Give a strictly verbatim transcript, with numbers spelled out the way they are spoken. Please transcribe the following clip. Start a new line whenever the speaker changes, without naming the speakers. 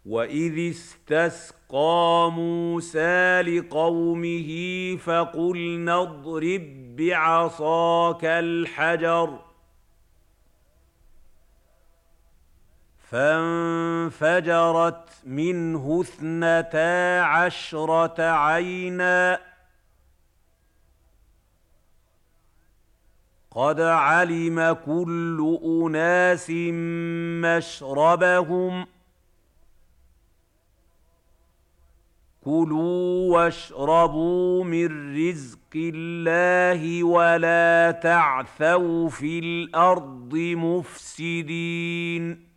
وَإِذِ اسْتَسْقَىٰ مُوسَىٰ لِقَوْمِهِ فَقُلْنَا اضْرِب بِّعَصَاكَ الْحَجَرَ ۖ فَانفَجَرَتْ مِنْهُ اثْنَتَا عَشْرَةَ عَيْنًا ۖ قَدْ عَلِمَ كُلُّ أُنَاسٍ مَّشْرَبَهُمْ ۖ كُلُوا وَاشْرَبُوا مِن رِّزْقِ اللَّهِ وَلَا تَعْثَوْا فِي الْأَرْضِ مُفْسِدِينَ